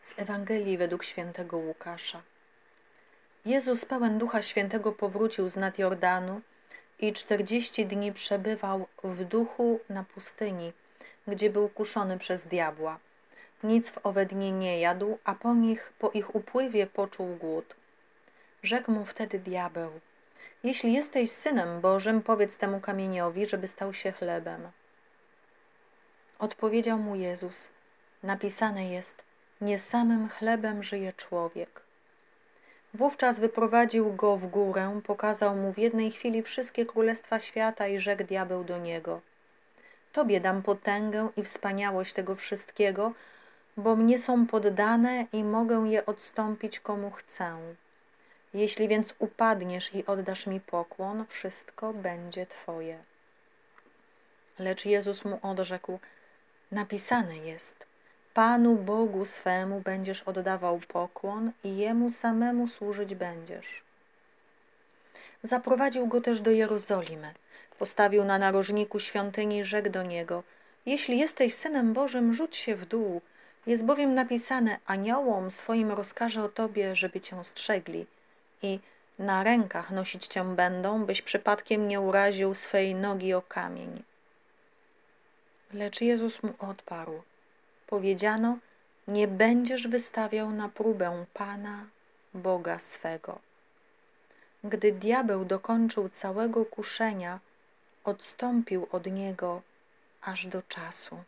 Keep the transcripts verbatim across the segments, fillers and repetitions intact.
Z Ewangelii według świętego Łukasza. Jezus pełen Ducha Świętego powrócił z nad Jordanu i czterdzieści dni przebywał w duchu na pustyni, gdzie był kuszony przez diabła. Nic w owe dni nie jadł, a po nich, po ich upływie poczuł głód. Rzekł mu wtedy diabeł: jeśli jesteś Synem Bożym, powiedz temu kamieniowi, żeby stał się chlebem. Odpowiedział mu Jezus: napisane jest, nie samym chlebem żyje człowiek. Wówczas wyprowadził go w górę, pokazał mu w jednej chwili wszystkie królestwa świata i rzekł diabeł do niego: Tobie dam potęgę i wspaniałość tego wszystkiego, bo mnie są poddane i mogę je odstąpić komu chcę. Jeśli więc upadniesz i oddasz mi pokłon, wszystko będzie Twoje. Lecz Jezus mu odrzekł: napisane jest, Panu Bogu swemu będziesz oddawał pokłon i Jemu samemu służyć będziesz. Zaprowadził go też do Jerozolimy. Postawił na narożniku świątyni i rzekł do niego: jeśli jesteś Synem Bożym, rzuć się w dół. Jest bowiem napisane, aniołom swoim rozkaże o Tobie, żeby Cię strzegli i na rękach nosić Cię będą, byś przypadkiem nie uraził swej nogi o kamień. Lecz Jezus mu odparł: powiedziano, nie będziesz wystawiał na próbę Pana, Boga swego. Gdy diabeł dokończył całego kuszenia, odstąpił od niego aż do czasu.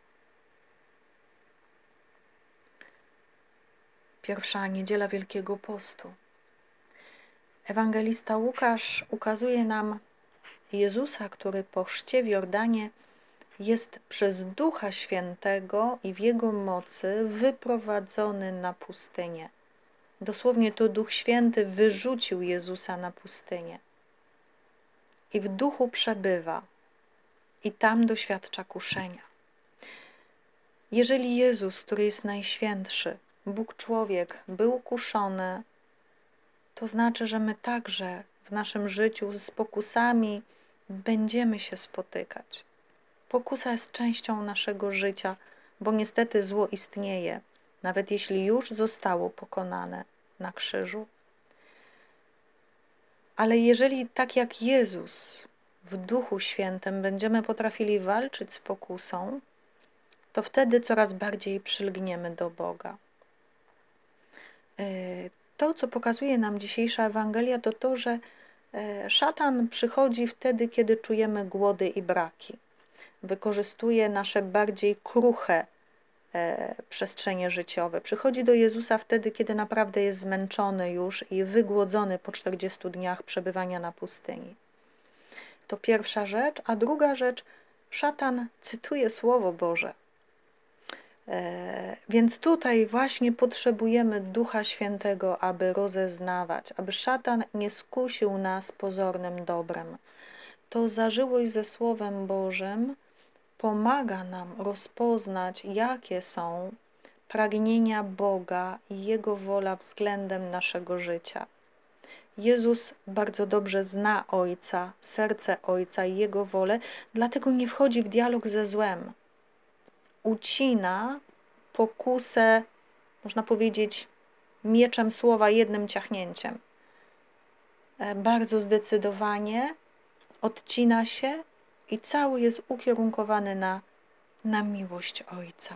Pierwsza niedziela Wielkiego Postu. Ewangelista Łukasz ukazuje nam Jezusa, który po chrzcie w Jordanie jest przez Ducha Świętego i w Jego mocy wyprowadzony na pustynię. Dosłownie to Duch Święty wyrzucił Jezusa na pustynię. I w duchu przebywa i tam doświadcza kuszenia. Jeżeli Jezus, który jest najświętszy, Bóg człowiek, był kuszony, to znaczy, że my także w naszym życiu z pokusami będziemy się spotykać. Pokusa jest częścią naszego życia, bo niestety zło istnieje, nawet jeśli już zostało pokonane na krzyżu. Ale jeżeli tak jak Jezus w Duchu Świętym będziemy potrafili walczyć z pokusą, to wtedy coraz bardziej przylgniemy do Boga. To, co pokazuje nam dzisiejsza Ewangelia, to to, że szatan przychodzi wtedy, kiedy czujemy głody i braki. Wykorzystuje nasze bardziej kruche e, przestrzenie życiowe. Przychodzi do Jezusa wtedy, kiedy naprawdę jest zmęczony już i wygłodzony po czterdziestu dniach przebywania na pustyni. To pierwsza rzecz, a druga rzecz, szatan cytuje Słowo Boże. E, więc tutaj właśnie potrzebujemy Ducha Świętego, aby rozeznawać, aby szatan nie skusił nas pozornym dobrem. To zażyłość ze Słowem Bożym pomaga nam rozpoznać, jakie są pragnienia Boga i Jego wola względem naszego życia. Jezus bardzo dobrze zna Ojca, serce Ojca i Jego wolę, dlatego nie wchodzi w dialog ze złem. Ucina pokusę, można powiedzieć, mieczem słowa, jednym ciachnięciem. Bardzo zdecydowanie odcina się i cały jest ukierunkowany na, na miłość Ojca.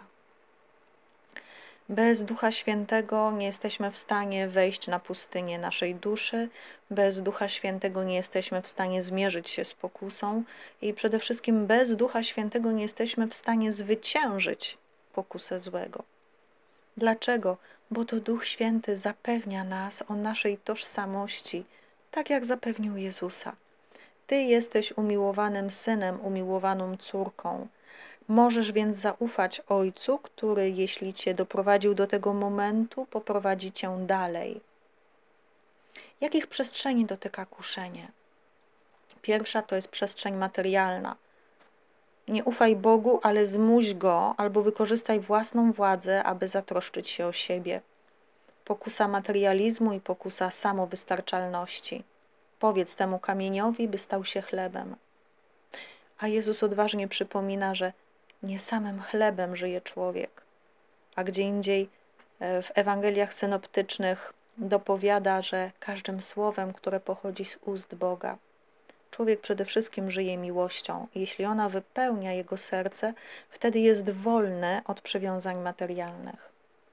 Bez Ducha Świętego nie jesteśmy w stanie wejść na pustynię naszej duszy, bez Ducha Świętego nie jesteśmy w stanie zmierzyć się z pokusą i przede wszystkim bez Ducha Świętego nie jesteśmy w stanie zwyciężyć pokusę złego. Dlaczego? Bo to Duch Święty zapewnia nas o naszej tożsamości, tak jak zapewnił Jezusa. Ty jesteś umiłowanym synem, umiłowaną córką. Możesz więc zaufać Ojcu, który, jeśli cię doprowadził do tego momentu, poprowadzi cię dalej. Jakich przestrzeni dotyka kuszenie? Pierwsza to jest przestrzeń materialna. Nie ufaj Bogu, ale zmuś Go, albo wykorzystaj własną władzę, aby zatroszczyć się o siebie. Pokusa materializmu i pokusa samowystarczalności. Powiedz temu kamieniowi, by stał się chlebem. A Jezus odważnie przypomina, że nie samym chlebem żyje człowiek. A gdzie indziej w Ewangeliach synoptycznych dopowiada, że każdym słowem, które pochodzi z ust Boga, człowiek przede wszystkim żyje miłością. Jeśli ona wypełnia jego serce, wtedy jest wolny od przywiązań materialnych.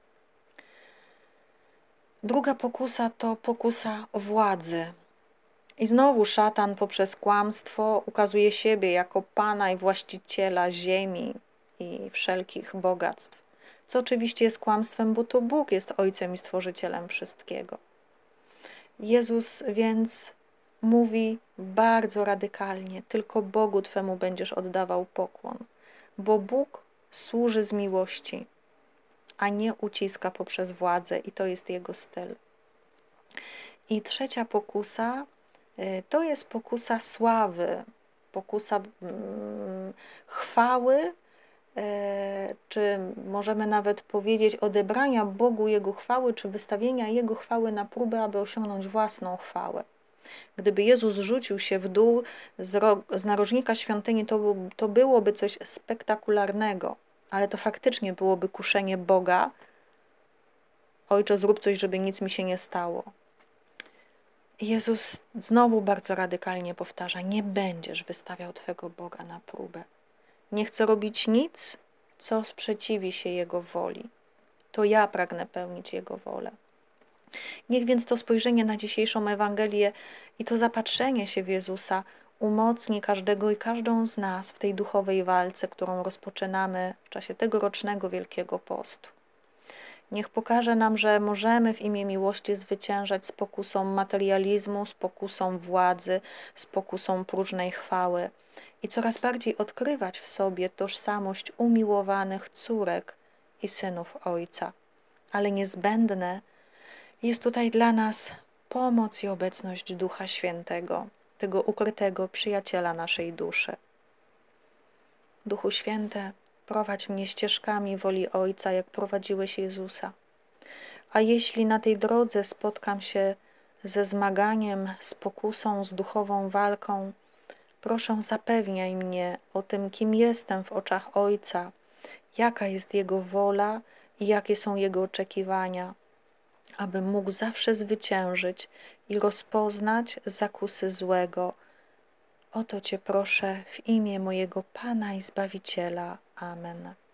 Druga pokusa to pokusa władzy. I znowu szatan poprzez kłamstwo ukazuje siebie jako Pana i właściciela ziemi i wszelkich bogactw. Co oczywiście jest kłamstwem, bo to Bóg jest Ojcem i Stworzycielem wszystkiego. Jezus więc mówi bardzo radykalnie: tylko Bogu Twemu będziesz oddawał pokłon, bo Bóg służy z miłości, a nie uciska poprzez władzę i to jest Jego styl. I trzecia pokusa to jest pokusa sławy, pokusa mm, chwały, czy możemy nawet powiedzieć odebrania Bogu Jego chwały, czy wystawienia Jego chwały na próbę, aby osiągnąć własną chwałę. Gdyby Jezus rzucił się w dół z, ro, z narożnika świątyni, to, to byłoby coś spektakularnego, ale to faktycznie byłoby kuszenie Boga: Ojcze, zrób coś, żeby nic mi się nie stało. Jezus znowu bardzo radykalnie powtarza: nie będziesz wystawiał Twego Boga na próbę. Nie chcę robić nic, co sprzeciwi się Jego woli. To ja pragnę pełnić Jego wolę. Niech więc to spojrzenie na dzisiejszą Ewangelię i to zapatrzenie się w Jezusa umocni każdego i każdą z nas w tej duchowej walce, którą rozpoczynamy w czasie tegorocznego Wielkiego Postu. Niech pokaże nam, że możemy w imię miłości zwyciężać z pokusą materializmu, z pokusą władzy, z pokusą próżnej chwały i coraz bardziej odkrywać w sobie tożsamość umiłowanych córek i synów Ojca. Ale niezbędne jest tutaj dla nas pomoc i obecność Ducha Świętego, tego ukrytego przyjaciela naszej duszy. Duchu Święty, prowadź mnie ścieżkami woli Ojca, jak prowadziłeś Jezusa. A jeśli na tej drodze spotkam się ze zmaganiem, z pokusą, z duchową walką, proszę, zapewniaj mnie o tym, kim jestem w oczach Ojca, jaka jest Jego wola i jakie są Jego oczekiwania, abym mógł zawsze zwyciężyć i rozpoznać zakusy złego. O to Cię proszę w imię mojego Pana i Zbawiciela. Amen.